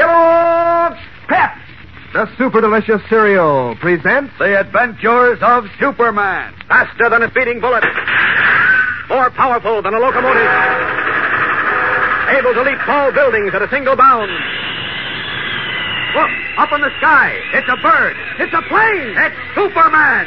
Kellogg's Pep, The super delicious cereal presents the adventures of Superman. Faster than a speeding bullet. More powerful than a locomotive. Able to leap tall buildings at a single bound. Look, up in the sky. It's a bird. It's a plane. It's Superman.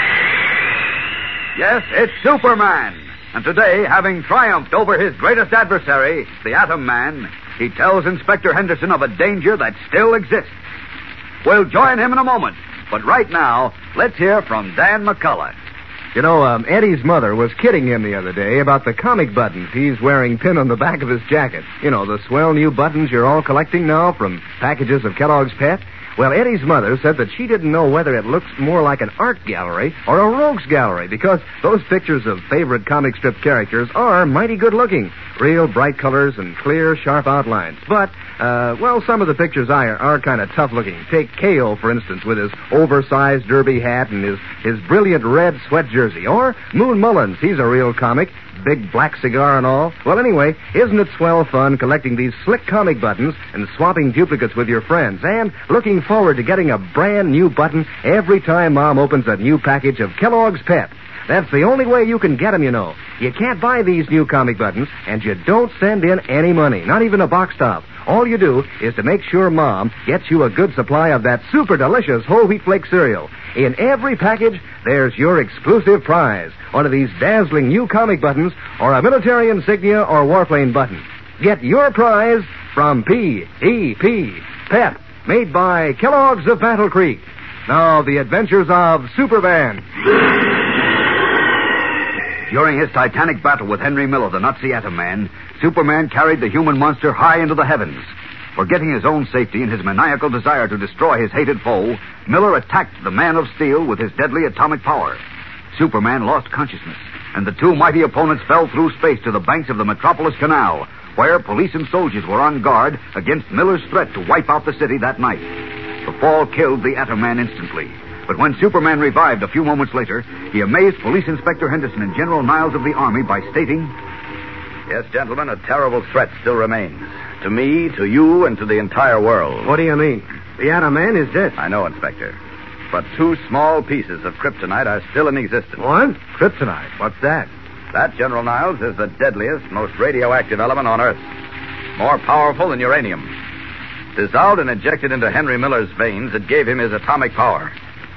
Yes, it's Superman. And today, having triumphed over his greatest adversary, the Atom Man, he tells Inspector Henderson of a danger that still exists. We'll join him in a moment. But right now, let's hear from Dan McCullough. You know, Eddie's mother was kidding him the other day about the comic buttons he's wearing pinned on the back of his jacket. You know, the swell new buttons you're all collecting now from packages of Kellogg's Pep. Well, Eddie's mother said that she didn't know whether it looks more like an art gallery or a rogues gallery because those pictures of favorite comic strip characters are mighty good looking. Real bright colors and clear, sharp outlines. But, some of the pictures are kind of tough looking. Take K.O., for instance, with his oversized derby hat and his brilliant red sweat jersey. Or Moon Mullins, he's a real comic. Big black cigar and all. Well, anyway, isn't it swell fun collecting these slick comic buttons and swapping duplicates with your friends and looking forward to getting a brand new button every time Mom opens a new package of Kellogg's Pep? That's the only way you can get them, you know. You can't buy these new comic buttons, and you don't send in any money, not even a box top. All you do is to make sure Mom gets you a good supply of that super delicious whole wheat flake cereal. In every package, there's your exclusive prize, one of these dazzling new comic buttons or a military insignia or warplane button. Get your prize from P.E.P. Pep, made by Kellogg's of Battle Creek. Now, the adventures of Superman. During his titanic battle with Henry Miller, the Nazi Atom Man, Superman carried the human monster high into the heavens. Forgetting his own safety and his maniacal desire to destroy his hated foe, Miller attacked the Man of Steel with his deadly atomic power. Superman lost consciousness, and the two mighty opponents fell through space to the banks of the Metropolis Canal, where police and soldiers were on guard against Miller's threat to wipe out the city that night. The fall killed the Atom Man instantly. But when Superman revived a few moments later, he amazed Police Inspector Henderson and General Niles of the Army by stating, Yes, gentlemen, a terrible threat still remains. To me, to you, and to the entire world. What do you mean? The Atom Man is dead. I know, Inspector. But two small pieces of kryptonite are still in existence. What? Kryptonite? What's that? That, General Niles, is the deadliest, most radioactive element on Earth. More powerful than uranium. Dissolved and injected into Henry Miller's veins, it gave him his atomic power.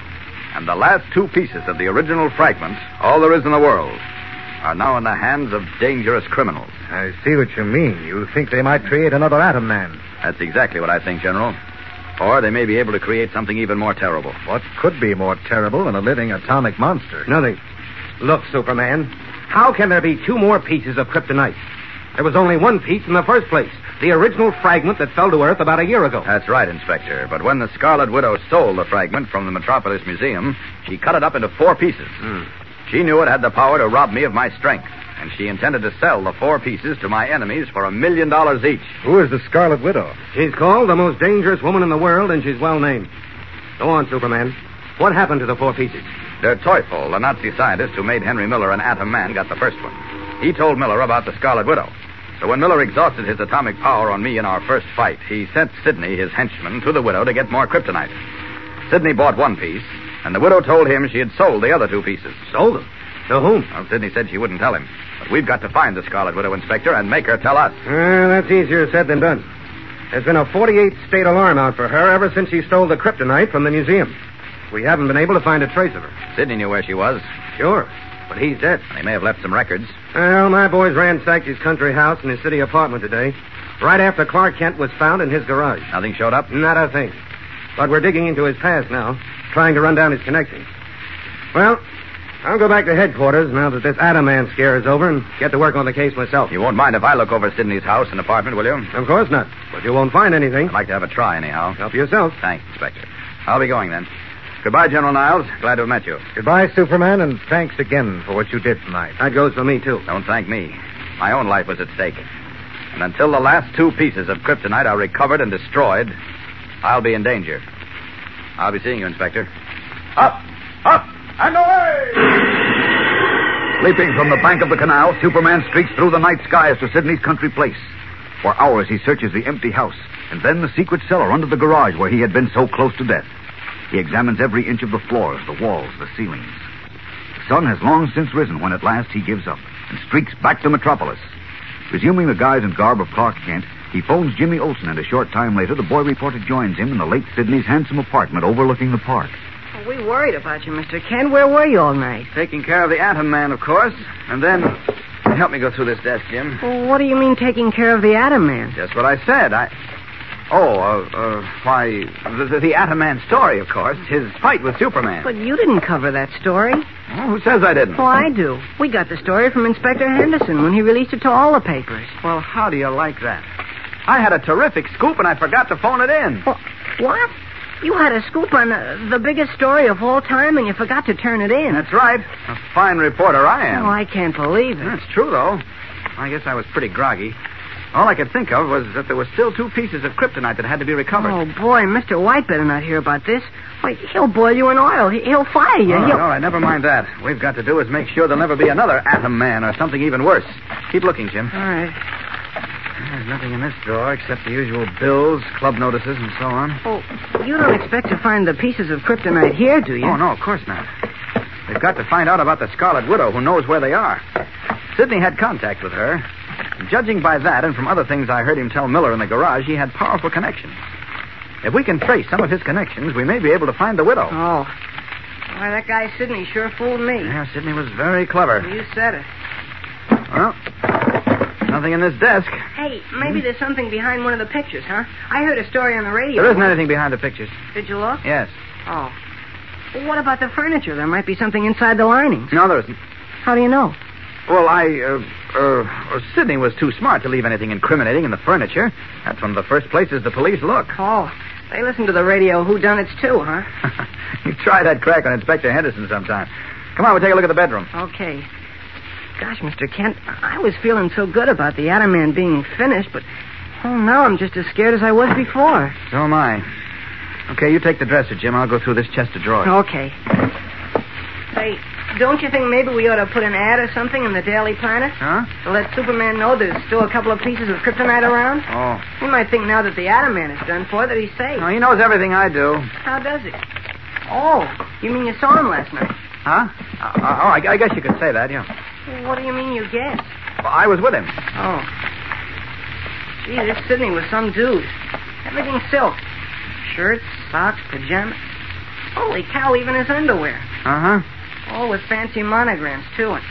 And the last two pieces of the original fragment, all there is in the world, are now in the hands of dangerous criminals. I see what you mean. You think they might create another Atom Man. That's exactly what I think, General. Or they may be able to create something even more terrible. What could be more terrible than a living atomic monster? Nothing. Look, Superman, how can there be two more pieces of kryptonite? There was only one piece in the first place. The original fragment that fell to Earth about a year ago. That's right, Inspector. But when the Scarlet Widow stole the fragment from the Metropolis Museum, she cut it up into 4 pieces. She knew it had the power to rob me of my strength, and she intended to sell the 4 pieces to my enemies for $1 million each. Who is the Scarlet Widow? She's called the most dangerous woman in the world, and she's well named. Go on, Superman. What happened to the 4 pieces? Der Teufel, the Nazi scientist who made Henry Miller an Atom Man, got the first one. He told Miller about the Scarlet Widow. So when Miller exhausted his atomic power on me in our first fight, he sent Sidney, his henchman, to the Widow to get more kryptonite. Sidney bought 1 piece, and the Widow told him she had sold the other 2 pieces. Sold them? To whom? Well, Sidney said she wouldn't tell him. But we've got to find the Scarlet Widow, Inspector, and make her tell us. That's easier said than done. There's been a 48-state alarm out for her ever since she stole the kryptonite from the museum. We haven't been able to find a trace of her. Sidney knew where she was. Sure, but he's dead. And he may have left some records. Well, my boys ransacked his country house and his city apartment today, right after Clark Kent was found in his garage. Nothing showed up? Not a thing. But we're digging into his past now, trying to run down his connections. Well, I'll go back to headquarters now that this Atom Man scare is over and get to work on the case myself. You won't mind if I look over Sidney's house and apartment, will you? Of course not. But you won't find anything. I'd like to have a try, anyhow. Help yourself. Thanks, Inspector. I'll be going then. Goodbye, General Niles. Glad to have met you. Goodbye, Superman, and thanks again for what you did tonight. That goes for me, too. Don't thank me. My own life was at stake. And until the last 2 pieces of kryptonite are recovered and destroyed, I'll be in danger. I'll be seeing you, Inspector. Up, and away! Leaping from the bank of the canal, Superman streaks through the night skies to Sidney's country place. For hours he searches the empty house, and then the secret cellar under the garage where he had been so close to death. He examines every inch of the floors, the walls, the ceilings. The sun has long since risen when at last he gives up and streaks back to Metropolis. Resuming the guise and garb of Clark Kent, he phones Jimmy Olsen, and a short time later, the boy reporter joins him in the late Sidney's handsome apartment overlooking the park. Well, we worried about you, Mr. Kent. Where were you all night? Taking care of the Atom Man, of course. And then... Help me go through this desk, Jim. Well, what do you mean taking care of the Atom Man? Just what I said. Why, the Atom Man story, of course. His fight with Superman. But you didn't cover that story. Well, who says I didn't? Oh, I do. We got the story from Inspector Henderson when he released it to all the papers. Well, how do you like that? I had a terrific scoop, and I forgot to phone it in. Well, what? You had a scoop on the biggest story of all time, and you forgot to turn it in. That's right. A fine reporter I am. Oh, I can't believe it. That's true, though. I guess I was pretty groggy. All I could think of was that there were still 2 pieces of kryptonite that had to be recovered. Oh, boy, Mr. White better not hear about this. Why, he'll boil you in oil. He'll fire you. All right, never mind that. What we've got to do is make sure there'll never be another Atom Man or something even worse. Keep looking, Jim. All right. There's nothing in this drawer except the usual bills, club notices, and so on. Oh, you don't expect to find the pieces of kryptonite here, do you? Oh, no, of course not. We've got to find out about the Scarlet Widow, who knows where they are. Sidney had contact with her. Judging by that, and from other things I heard him tell Miller in the garage, he had powerful connections. If we can trace some of his connections, we may be able to find the widow. Oh. Why, that guy Sidney sure fooled me. Yeah, Sidney was very clever. You said it. Well, nothing in this desk. Hey, maybe there's something behind one of the pictures, huh? I heard a story on the radio. There isn't anything behind the pictures. Did you look? Yes. Oh. Well, what about the furniture? There might be something inside the linings. No, there isn't. How do you know? Well, Sidney was too smart to leave anything incriminating in the furniture. That's one of the first places the police look. Oh, they listen to the radio whodunits too, huh? You try that crack on Inspector Henderson sometime. Come on, we'll take a look at the bedroom. Okay. Gosh, Mr. Kent, I was feeling so good about the Atom Man being finished, but now I'm just as scared as I was before. So am I. Okay, you take the dresser, Jim. I'll go through this chest of drawers. Okay. Hey, don't you think maybe we ought to put an ad or something in the Daily Planet? Huh? To let Superman know there's still a couple of pieces of kryptonite around? Oh. He might think now that the Atom Man is done for that he's safe. Oh, he knows everything I do. How does he? Oh, you mean you saw him last night? Huh? I guess you could say that, yeah. What do you mean you guess? Well, I was with him. Oh. Gee, this Sidney was some dude. Everything silk. Shirts, socks, pajamas. Holy cow, even his underwear. Uh-huh. All with fancy monograms, too. And...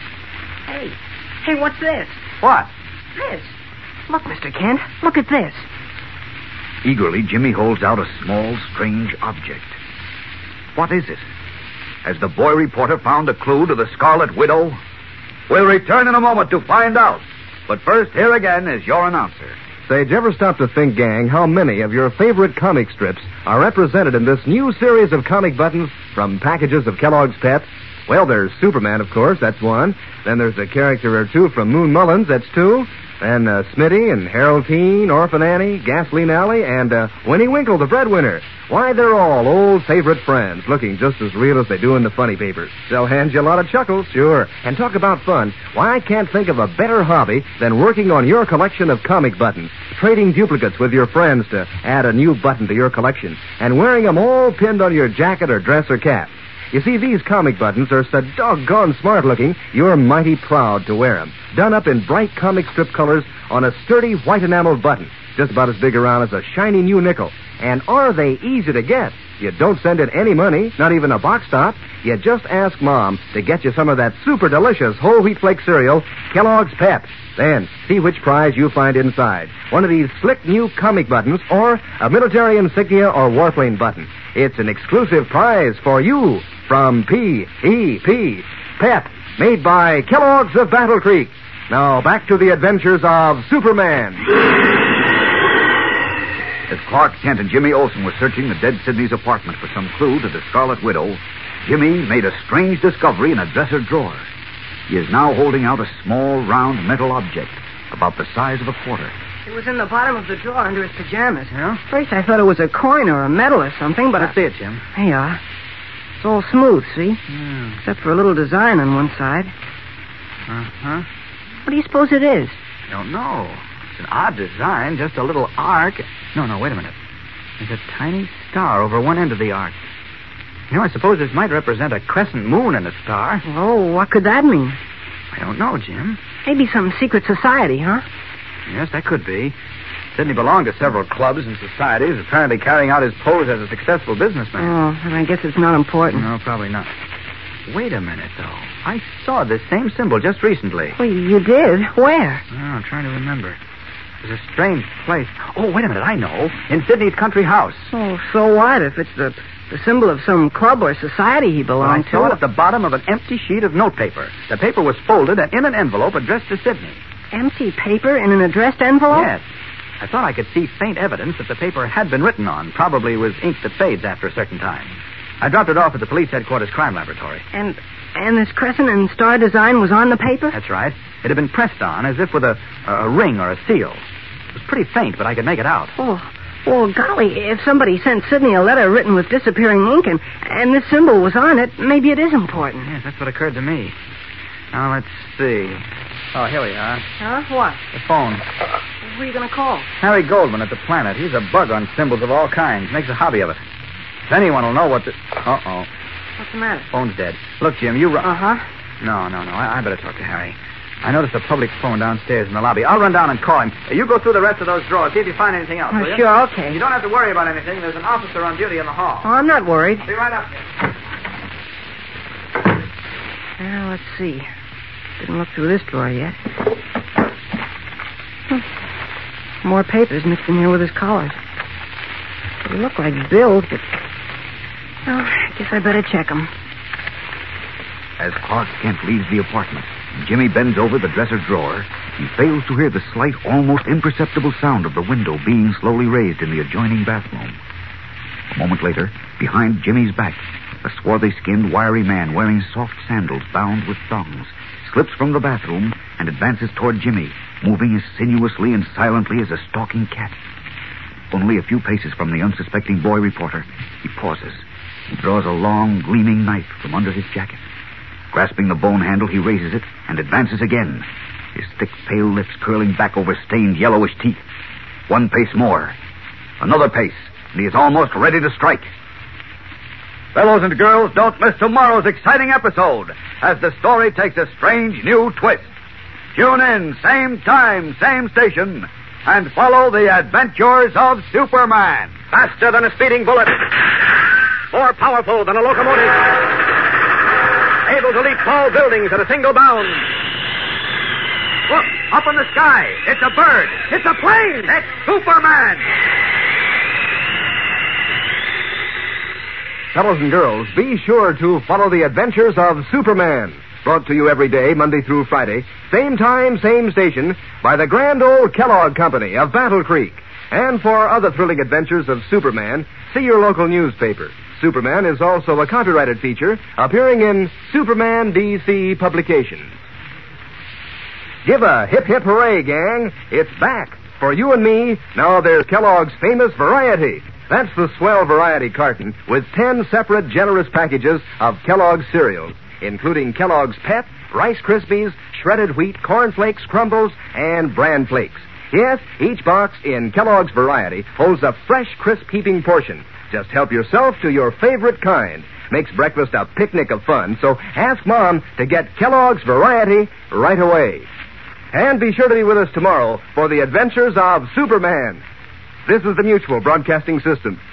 Hey, what's this? What? This. Look, Mr. Kent, look at this. Eagerly, Jimmy holds out a small, strange object. What is it? Has the boy reporter found a clue to the Scarlet Widow? We'll return in a moment to find out. But first, here again is your announcer. Say, did you ever stop to think, gang, how many of your favorite comic strips are represented in this new series of comic buttons from packages of Kellogg's Pep? Well, there's Superman, of course, that's one. Then there's a character or two from Moon Mullins, that's two. Then Smitty and Harold Teen, Orphan Annie, Gasoline Alley, and Winnie Winkle, the breadwinner. Why, they're all old favorite friends, looking just as real as they do in the funny papers. They'll hand you a lot of chuckles, sure. And talk about fun. Why, I can't think of a better hobby than working on your collection of comic buttons, trading duplicates with your friends to add a new button to your collection, and wearing them all pinned on your jacket or dress or cap. You see, these comic buttons are so doggone smart-looking, you're mighty proud to wear them. Done up in bright comic strip colors on a sturdy white enameled button, just about as big around as a shiny new nickel. And are they easy to get? You don't send in any money, not even a box top. You just ask Mom to get you some of that super delicious whole wheat flake cereal, Kellogg's Pep. Then see which prize you find inside. One of these slick new comic buttons or a military insignia or warplane button. It's an exclusive prize for you from P.E.P. Pep, made by Kellogg's of Battle Creek. Now back to the adventures of Superman. As Clark Kent and Jimmy Olsen were searching the dead Sidney's apartment for some clue to the Scarlet Widow, Jimmy made a strange discovery in a dresser drawer. He is now holding out a small, round metal object about the size of a quarter. It was in the bottom of the drawer under his pajamas. Yeah? First I thought it was a coin or a medal or something, but Let's see it, Jim. There you are. It's all smooth, see? Yeah. Except for a little design on one side. Uh-huh. What do you suppose it is? I don't know. It's an odd design, just a little arc. No, wait a minute. There's a tiny star over one end of the arc. I suppose this might represent a crescent moon and a star. Oh, what could that mean? I don't know, Jim. Maybe some secret society, huh? Yes, that could be. Sidney belonged to several clubs and societies, apparently carrying out his pose as a successful businessman. Oh, and I guess it's not important. No, probably not. Wait a minute, though. I saw this same symbol just recently. Well, you did? Where? Oh, I'm trying to remember. It was a strange place. Oh, wait a minute, I know. In Sidney's country house. Oh, so what? If it's the symbol of some club or society he belonged I saw it to. at the bottom of an empty sheet of notepaper. The paper was folded and in an envelope addressed to Sidney. Empty paper in an addressed envelope? Yes. I thought I could see faint evidence that the paper had been written on, probably with ink that fades after a certain time. I dropped it off at the police headquarters crime laboratory. And this crescent and star design was on the paper? That's right. It had been pressed on as if with a ring or a seal. It was pretty faint, but I could make it out. Oh, well, golly, if somebody sent Sidney a letter written with disappearing ink and this symbol was on it, maybe it is important. Yes, that's what occurred to me. Now, let's see. Oh, here we are. Huh? What? The phone. Who are you going to call? Harry Goldman at the Planet. He's a bug on symbols of all kinds. Makes a hobby of it. If anyone will know what the... Uh-oh. What's the matter? Phone's dead. Look, Jim, you run... Uh-huh. No. I better talk to Harry. I noticed a public phone downstairs in the lobby. I'll run down and call him. You go through the rest of those drawers. See if you find anything else, will you? Sure, okay. You don't have to worry about anything. There's an officer on duty in the hall. Oh, I'm not worried. Be right up, Jim. Well, let's see. Didn't look through this drawer yet. More papers mixed in here with his collars. They look like bills, but... Well, I guess I better check them. As Clark Kent leaves the apartment, Jimmy bends over the dresser drawer. He fails to hear the slight, almost imperceptible sound of the window being slowly raised in the adjoining bathroom. A moment later, behind Jimmy's back, a swarthy-skinned, wiry man wearing soft sandals bound with thongs slips from the bathroom and advances toward Jimmy, moving as sinuously and silently as a stalking cat. Only a few paces from the unsuspecting boy reporter, he pauses. He draws a long, gleaming knife from under his jacket. Grasping the bone handle, he raises it and advances again, his thick, pale lips curling back over stained, yellowish teeth. One pace more. Another pace, and he is almost ready to strike. Fellows and girls, don't miss tomorrow's exciting episode as the story takes a strange new twist. Tune in, same time, same station, and follow the adventures of Superman. Faster than a speeding bullet. More powerful than a locomotive. Able to leap tall buildings at a single bound. Look, up in the sky. It's a bird. It's a plane. It's Superman. Fellows and girls, be sure to follow the adventures of Superman. Brought to you every day, Monday through Friday. Same time, same station, by the grand old Kellogg Company of Battle Creek. And for other thrilling adventures of Superman, see your local newspaper. Superman is also a copyrighted feature appearing in Superman DC publications. Give a hip, hip hooray, gang. It's back. For you and me, now there's Kellogg's famous variety. That's the swell variety carton with 10 separate generous packages of Kellogg's cereals, including Kellogg's Pep, Rice Krispies, shredded wheat, Corn Flakes, Crumbles, and Bran Flakes. Yes, each box in Kellogg's variety holds a fresh, crisp, heaping portion. Just help yourself to your favorite kind. Makes breakfast a picnic of fun, so ask Mom to get Kellogg's variety right away. And be sure to be with us tomorrow for the adventures of Superman. This is the Mutual Broadcasting System.